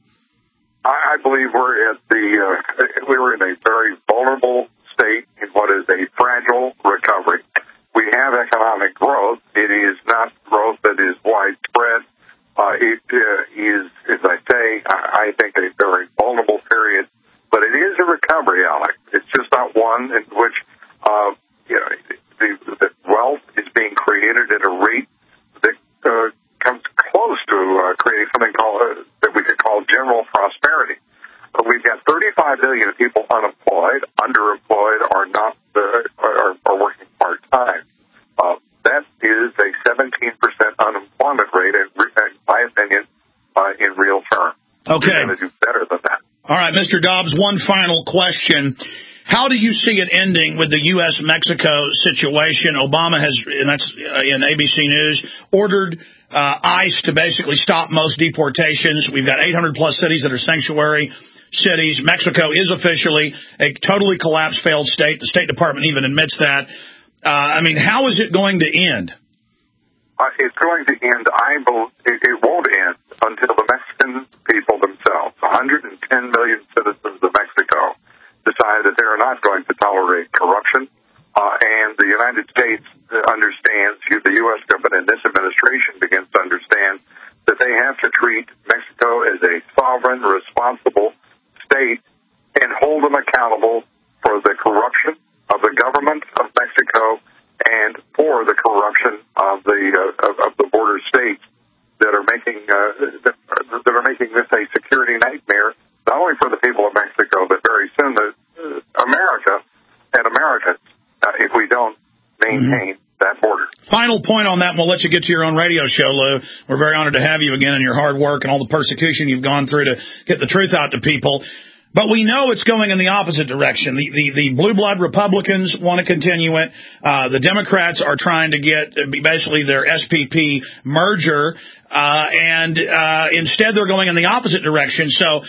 I believe we're at the, uh, we were in a very vulnerable state in what is a fragile recovery. We have economic growth. It is not growth that is widespread. Uh, it uh, is, as I say, I think a very vulnerable period. But it is a recovery, Alex. It's just not one in which, uh, you know, the, the wealth is being created at a rate that uh, comes close to uh, creating something called uh, that we could call general prosperity. But we've got thirty-five million people unemployed, underemployed, or not uh, or, or working part time. Uh, that is a seventeen percent unemployment rate, in, in my opinion, uh, in real terms. Okay, we're going to do better than that. All right, Mister Dobbs. One final question. How do you see it ending with the U S Mexico situation? Obama has, and that's in A B C News, ordered uh, ICE to basically stop most deportations. We've got eight hundred plus cities that are sanctuary cities. Mexico is officially a totally collapsed, failed state. The State Department even admits that. Uh, I mean, how is it going to end? Uh, it's going to end, I believe, it, it won't end until the Mexican people themselves, one hundred ten million citizens of Mexico, decide that they are not going to tolerate corruption, uh, and the United States understands, the U S government and this administration begins to understand that they have to treat Mexico as a sovereign, responsible state and hold them accountable for the corruption of the government of Mexico and for the corruption of the uh, of, of the border states that are making uh, that, that are making this a security nightmare, not only for the people of Mexico, but very soon the uh, America and Americans, uh, if we don't maintain mm-hmm. that border. Final point on that, and we'll let you get to your own radio show, Lou. We're very honored to have you again and your hard work and all the persecution you've gone through to get the truth out to people. But we know it's going in the opposite direction. The the, the blue blood Republicans want to continue it. Uh, the Democrats are trying to get basically their S P P merger, uh, and uh, instead they're going in the opposite direction. So,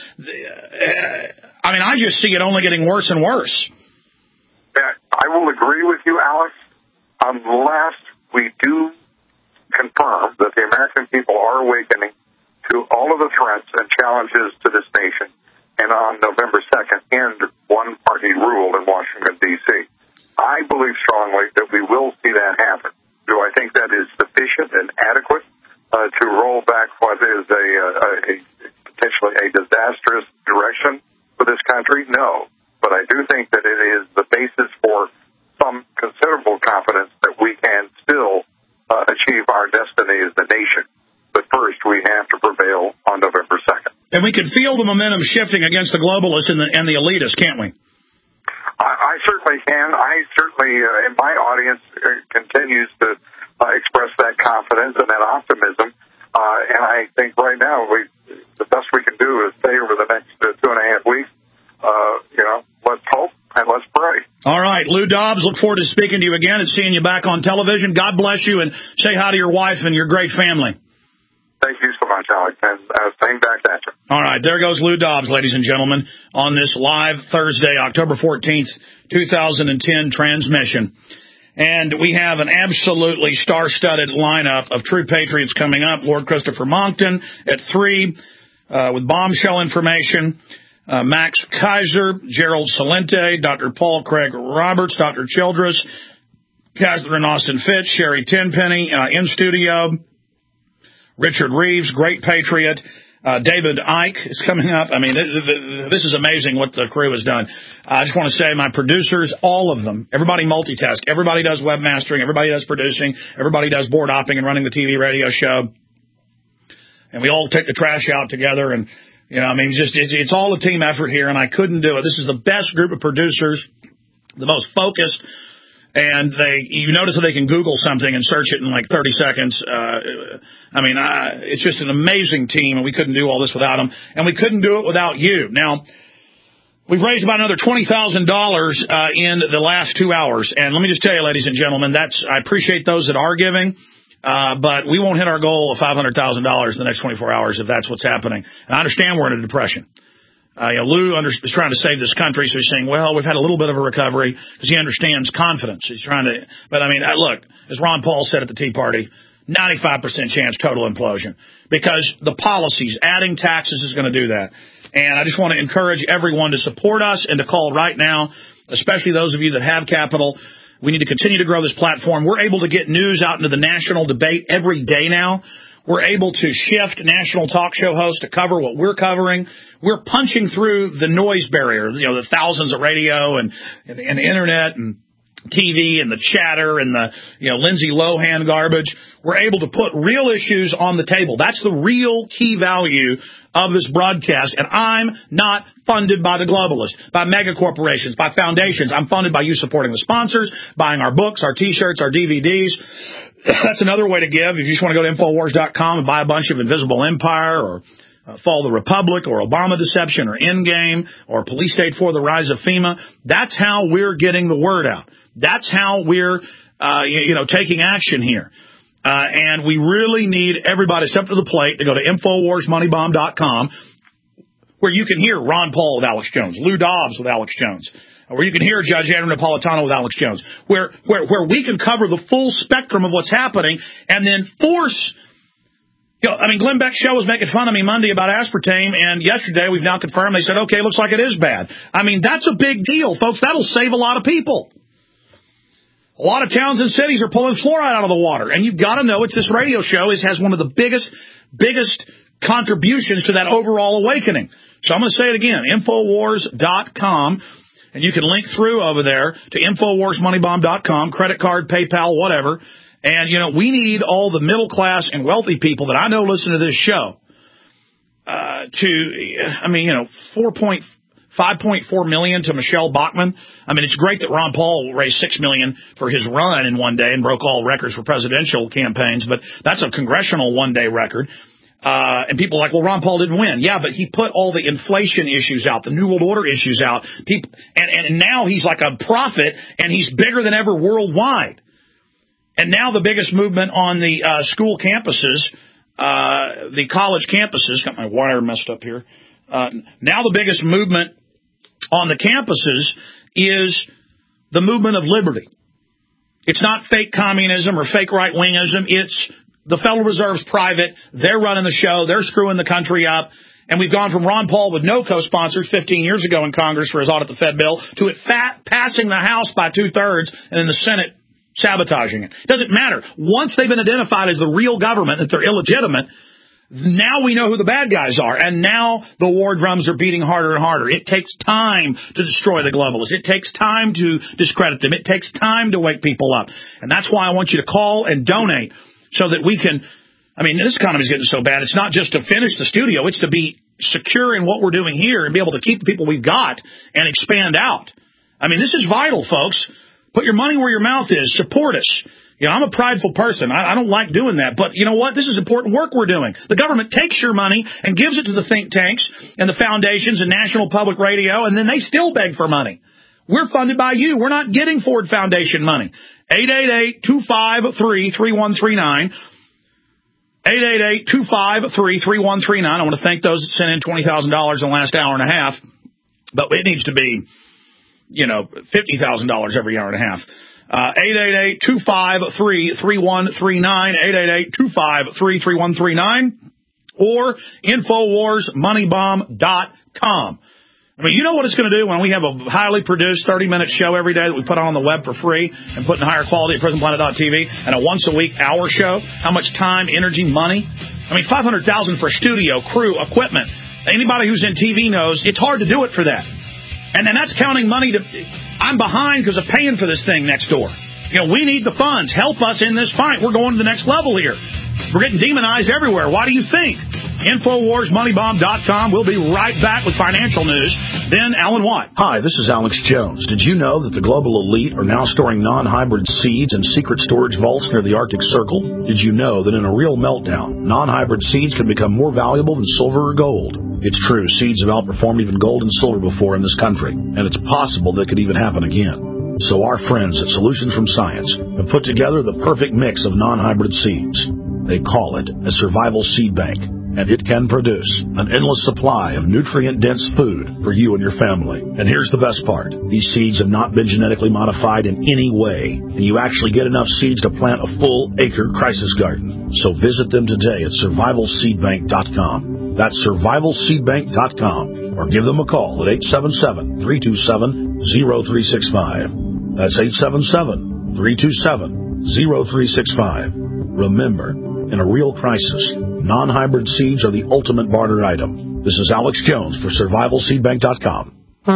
uh, I mean, I just see it only getting worse and worse. Yeah, I will agree with you, Alex, unless we do confirm that the American people are awakening to all of the threats and challenges to this nation, and on November second, end one-party rule in Washington, D C I believe strongly that we will see that happen. Do I think that is sufficient and adequate uh, to roll back what is a, a, a potentially a disastrous direction for this country? No. But I do think that it is the basis for some considerable confidence that we can still uh, achieve our destiny as the nation. But first, we have to prevail on November second. And we can feel the momentum shifting against the globalists and the, and the elitists, can't we? I, I I certainly can. I certainly, uh, and my audience uh, continues to uh, express that confidence and that optimism. Uh, and I think right now we, the best we can do is stay over the next uh, two and a half weeks. Uh, you know, let's hope and let's pray. All right, Lou Dobbs, look forward to speaking to you again and seeing you back on television. God bless you, and say hi to your wife and your great family. Thank you so much, Alex, and uh, same back at you. All right, there goes Lou Dobbs, ladies and gentlemen, on this live Thursday, October fourteenth, two thousand ten transmission. And we have an absolutely star-studded lineup of true patriots coming up. Lord Christopher Monckton at three uh, with bombshell information. Uh, Max Kaiser, Gerald Salente, Doctor Paul Craig Roberts, Doctor Childress, Catherine Austin Fitch, Sherry Tenpenny uh, in studio. Richard Reeves, great patriot. Uh, David Icke is coming up. I mean, this is amazing what the crew has done. I just want to say my producers, all of them, everybody multitask. Everybody does webmastering. Everybody does producing. Everybody does board hopping and running the T V radio show. And we all take the trash out together. And, you know, I mean, just it's, it's all a team effort here, and I couldn't do it. This is the best group of producers, the most focused. And they, you notice that they can Google something and search it in like thirty seconds. Uh, I mean, I, it's just an amazing team, and we couldn't do all this without them. And we couldn't do it without you. Now, we've raised about another twenty thousand dollars uh, in the last two hours. And let me just tell you, ladies and gentlemen, that's I appreciate those that are giving, uh, but we won't hit our goal of five hundred thousand dollars in the next twenty-four hours if that's what's happening. And I understand we're in a depression. Uh, you know, Lou under, is trying to save this country, so he's saying, well, we've had a little bit of a recovery because he understands confidence. He's trying to, but I mean, I, look, as Ron Paul said at the Tea Party, ninety-five percent chance total implosion because the policies, adding taxes is going to do that. And I just want to encourage everyone to support us and to call right now, especially those of you that have capital. We need to continue to grow this platform. We're able to get news out into the national debate every day now. We're able to shift national talk show hosts to cover what we're covering. We're punching through the noise barrier, you know, the thousands of radio and, and, and the internet and T V and the chatter and the, you know, Lindsay Lohan garbage. We're able to put real issues on the table. That's the real key value of this broadcast. And I'm not funded by the globalists, by mega corporations, by foundations. I'm funded by you supporting the sponsors, buying our books, our T-shirts, our D V Ds. That's another way to give. If you just want to go to Infowars dot com and buy a bunch of Invisible Empire or uh, Fall the Republic or Obama Deception or Endgame or Police State four, The Rise of FEMA, that's how we're getting the word out. That's how we're, uh, you, you know, taking action here. Uh, and we really need everybody to step to the plate to go to Infowars Money Bomb dot com, where you can hear Ron Paul with Alex Jones, Lou Dobbs with Alex Jones, where you can hear Judge Andrew Napolitano with Alex Jones, where, where, where we can cover the full spectrum of what's happening and then force, you know, I mean, Glenn Beck's show was making fun of me Monday about aspartame, and yesterday we've now confirmed, they said, okay, looks like it is bad. I mean, that's a big deal, folks. That'll save a lot of people. A lot of towns and cities are pulling fluoride out of the water, and you've got to know it's this radio show is has one of the biggest, biggest contributions to that overall awakening. So I'm going to say it again, Infowars dot com. And you can link through over there to Infowars Money Bomb dot com, credit card, PayPal, whatever. And, you know, we need all the middle class and wealthy people that I know listen to this show uh, to, I mean, you know, four point five point four million dollars to Michelle Bachmann. I mean, it's great that Ron Paul raised six million dollars for his run in one day and broke all records for presidential campaigns, but that's a congressional one-day record. Uh, and people are like, well, Ron Paul didn't win. Yeah, but he put all the inflation issues out, the New World Order issues out. People, and, and now he's like a prophet, and he's bigger than ever worldwide. And now the biggest movement on the uh, school campuses, uh, the college campuses, got my wire messed up here. Uh, now the biggest movement on the campuses is the movement of liberty. It's not fake communism or fake right-wingism. It's the Federal Reserve's private. They're running the show. They're screwing the country up. And we've gone from Ron Paul with no co-sponsors fifteen years ago in Congress for his audit the Fed bill to it fat, passing the House by two-thirds and then the Senate sabotaging it. It doesn't matter. Once they've been identified as the real government, that they're illegitimate, now we know who the bad guys are. And now the war drums are beating harder and harder. It takes time to destroy the globalists. It takes time to discredit them. It takes time to wake people up. And that's why I want you to call and donate so that we can, I mean, this economy is getting so bad. It's not just to finish the studio. It's to be secure in what we're doing here and be able to keep the people we've got and expand out. I mean, this is vital, folks. Put your money where your mouth is. Support us. You know, I'm a prideful person. I, I don't like doing that. But you know what? This is important work we're doing. The government takes your money and gives it to the think tanks and the foundations and National Public Radio, and then they still beg for money. We're funded by you. We're not getting Ford Foundation money. eight eight eight, two five three, three one three nine. eight eight eight, two five three, three one three nine. I want to thank those that sent in twenty thousand dollars in the last hour and a half. But it needs to be, you know, fifty thousand dollars every hour and a half. Uh, eight eight eight, two five three, three one three nine, eight eight eight, two five three, three one three nine, or Infowars Money Bomb dot com. I mean, you know what it's going to do when we have a highly produced thirty-minute show every day that we put on the web for free and put in higher quality at prison planet dot t v, and a once-a-week hour show? How much time, energy, money? I mean, five hundred thousand dollars for studio, crew, equipment. Anybody who's in T V knows it's hard to do it for that. And then that's counting money to... I'm behind because of paying for this thing next door. You know, we need the funds. Help us in this fight. We're going to the next level here. We're getting demonized everywhere. Why do you think? Infowars Money Bomb dot com. We'll be right back with financial news. Then Alan Watt. Hi, this is Alex Jones. Did you know that the global elite are now storing non-hybrid seeds in secret storage vaults near the Arctic Circle? Did you know that in a real meltdown, non-hybrid seeds can become more valuable than silver or gold? It's true, seeds have outperformed even gold and silver before in this country, and it's possible that could even happen again. So our friends at Solutions from Science have put together the perfect mix of non-hybrid seeds. They call it a survival seed bank, and it can produce an endless supply of nutrient-dense food for you and your family. And here's the best part. These seeds have not been genetically modified in any way, and you actually get enough seeds to plant a full-acre crisis garden. So visit them today at survival seed bank dot com. That's survival seed bank dot com, or give them a call at eight seven seven, three two seven, zero three six five. That's eight seven seven, three two seven, zero three six five. Remember, in a real crisis, non-hybrid seeds are the ultimate barter item. This is Alex Jones for survival seed bank dot com.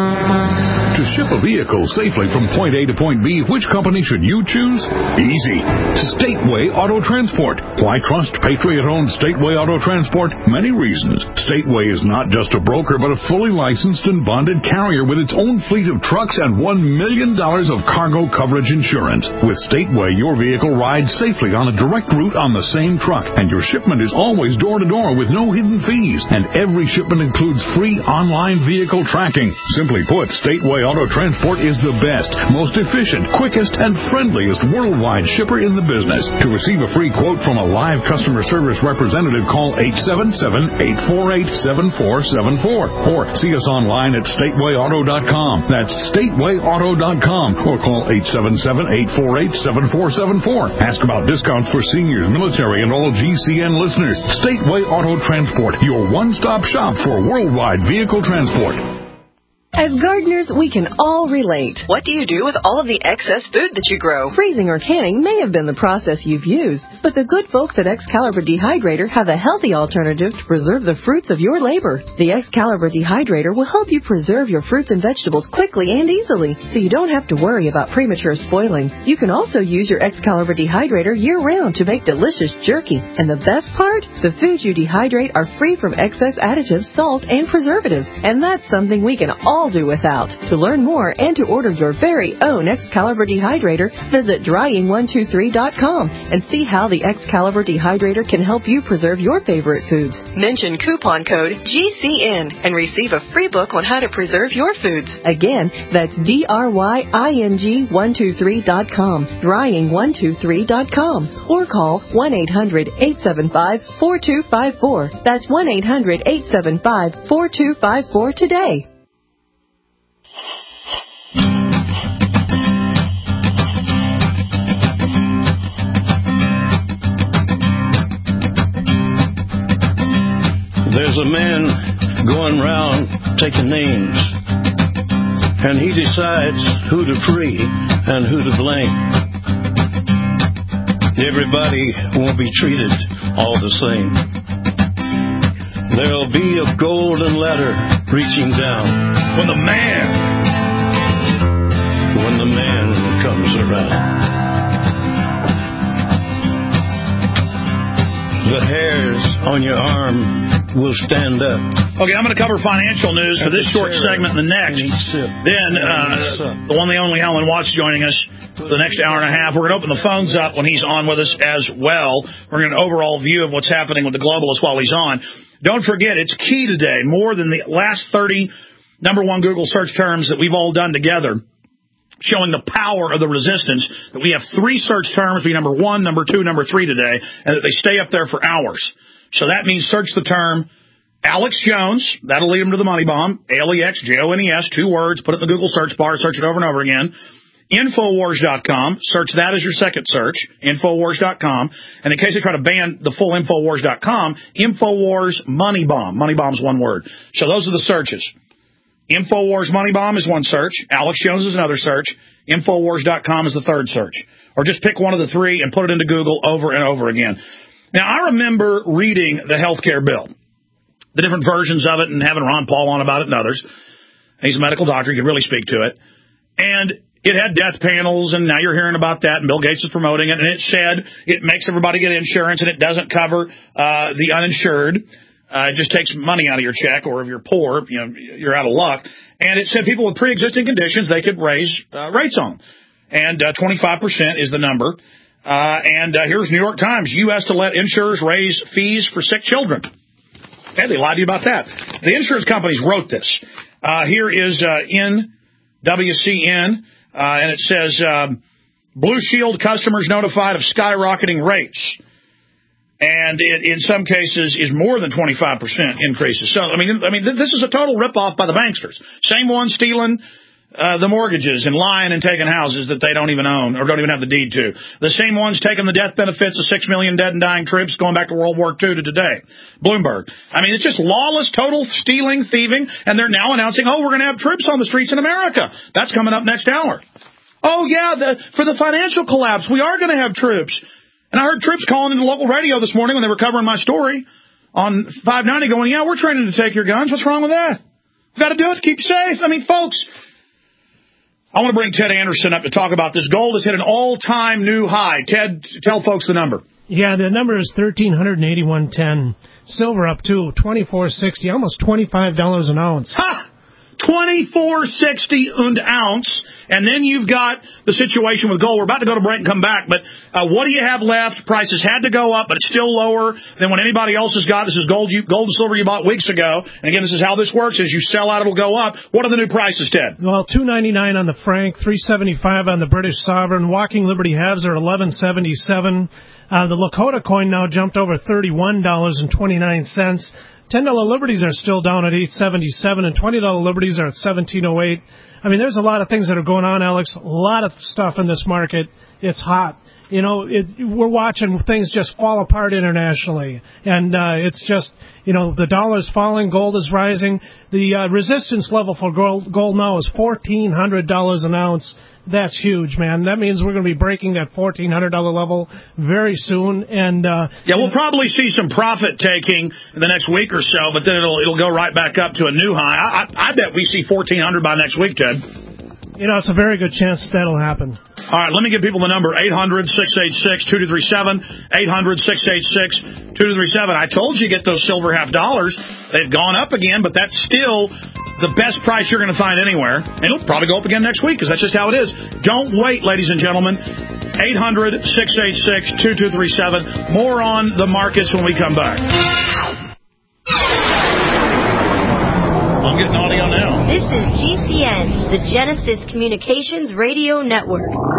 To ship a vehicle safely from point A to point B, which company should you choose? Easy. Stateway Auto Transport. Why trust Patriot-owned Stateway Auto Transport? Many reasons. Stateway is not just a broker, but a fully licensed and bonded carrier with its own fleet of trucks and one million dollars of cargo coverage insurance. With Stateway, your vehicle rides safely on a direct route on the same truck, and your shipment is always door-to-door with no hidden fees. And every shipment includes free online vehicle tracking. Simply put, Stateway Auto Transport is the best, most efficient, quickest, and friendliest worldwide shipper in the business. To receive a free quote from a live customer service representative, call eight seven seven, eight four eight, seven four seven four or see us online at stateway auto dot com. That's stateway auto dot com, or call eight seven seven, eight four eight, seven four seven four. Ask about discounts for seniors, military, and all G C N listeners. Stateway Auto Transport, your one-stop shop for worldwide vehicle transport. As gardeners, we can all relate. What do you do with all of the excess food that you grow? Freezing or canning may have been the process you've used, but the good folks at Excalibur Dehydrator have a healthy alternative to preserve the fruits of your labor. The Excalibur Dehydrator will help you preserve your fruits and vegetables quickly and easily, so you don't have to worry about premature spoiling. You can also use your Excalibur Dehydrator year-round to make delicious jerky. And the best part? The foods you dehydrate are free from excess additives, salt, and preservatives. And that's something we can all do without. To learn more and to order your very own Excalibur Dehydrator, visit drying one two three dot com and see how the Excalibur Dehydrator can help you preserve your favorite foods. Mention coupon code G C N and receive a free book on how to preserve your foods. Again, that's D R Y I N G one two three dot com, drying one two three dot com, or call one eight hundred, eight seven five, four two five four. That's one eight hundred, eight seven five, four two five four today. There's a man going round taking names, and he decides who to free and who to blame. Everybody won't be treated all the same. There'll be a golden ladder reaching down when the man, when the man comes around. The hairs on your arm will stand up Okay, I'm going to cover financial news for this short segment and the next. Then, uh, the one, the only Helen Watts joining us for the next hour and a half. We're going to open the phones up when he's on with us as well. We're going to get an overall view of what's happening with the globalists while he's on. Don't forget, it's key today, more than the last thirty number one Google search terms that we've all done together, showing the power of the resistance, that we have three search terms, be number one, number two, number three today, and that they stay up there for hours. So that means search the term Alex Jones. That'll lead him to the money bomb. A L E X J O N E S, two words. Put it in the Google search bar. Search it over and over again. Infowars dot com. Search that as your second search. Infowars dot com. And in case they try to ban the full Infowars dot com, Infowars Money Bomb. Money Bomb's one word. So those are the searches. Infowars Money Bomb is one search. Alex Jones is another search. Infowars dot com is the third search. Or just pick one of the three and put it into Google over and over again. Now, I remember reading the health care bill, the different versions of it, and having Ron Paul on about it and others. He's a medical doctor. He could really speak to it. And it had death panels, and now you're hearing about that, and Bill Gates is promoting it. And it said it makes everybody get insurance, and it doesn't cover uh, the uninsured. Uh, it just takes money out of your check, or if you're poor, you know, you're out of luck. And it said people with pre-existing conditions, they could raise uh, rates on. And uh, twenty-five percent is the number. Uh, and uh, here's New York Times. U S to let insurers raise fees for sick children. Okay, they lied to you about that. The insurance companies wrote this. Uh, here is uh, N W C N, uh, and it says, um, Blue Shield customers notified of skyrocketing rates. And it, in some cases, is more than twenty-five percent increases. So, I mean, I mean, th- this is a total ripoff by the banksters. Same ones stealing uh, the mortgages and lying and taking houses that they don't even own or don't even have the deed to. The same ones taking the death benefits of six million dead and dying troops going back to World War Two to today. Bloomberg. I mean, it's just lawless, total stealing, thieving, and they're now announcing, oh, we're going to have troops on the streets in America. That's coming up next hour. Oh, yeah, the, for the financial collapse, we are going to have troops. And I heard troops calling into local radio this morning when they were covering my story on five ninety going, yeah, we're training to take your guns. What's wrong with that? We've got to do it to keep you safe. I mean, folks, I want to bring Ted Anderson up to talk about this. Gold has hit an all-time new high. Ted, tell folks the number. Yeah, the number is one thousand three hundred eighty-one ten. Silver up to twenty-four sixty, almost twenty-five dollars an ounce. Ha! twenty-four sixty an ounce. And then you've got the situation with gold. We're about to go to break and come back, but uh, what do you have left? Prices had to go up, but it's still lower than what anybody else has got. This is gold, you, gold and silver you bought weeks ago. And again, this is how this works. As you sell out, it'll go up. What are the new prices, Ted? Well, two ninety-nine on the franc, three seventy-five on the British sovereign. Walking Liberty halves are eleven seventy-seven. Uh, the Lakota coin now jumped over thirty-one dollars and twenty-nine cents. ten dollar Liberties are still down at eight seventy-seven, and twenty dollar Liberties are at seventeen oh eight. I mean, there's a lot of things that are going on, Alex. A lot of stuff in this market. It's hot. You know, it, we're watching things just fall apart internationally. And uh, it's just, you know, the dollar's falling, gold is rising. The uh, resistance level for gold, gold now is fourteen hundred dollars an ounce. That's huge, man. That means we're going to be breaking that fourteen hundred dollars level very soon. And uh, yeah, we'll probably see some profit taking in the next week or so, but then it'll it'll go right back up to a new high. I, I, I bet we see fourteen hundred by next week, Ted. You know, it's a very good chance that'll happen. All right, let me give people the number, eight hundred, six eight six, two two three seven, eight hundred, six eight six, two two three seven. I told you get those silver half dollars. They've gone up again, but that's still the best price you're going to find anywhere. And it'll probably go up again next week because that's just how it is. Don't wait, ladies and gentlemen. eight hundred, six eight six, two two three seven. More on the markets when we come back. I'm getting audio now. This is G C N, the Genesis Communications Radio Network.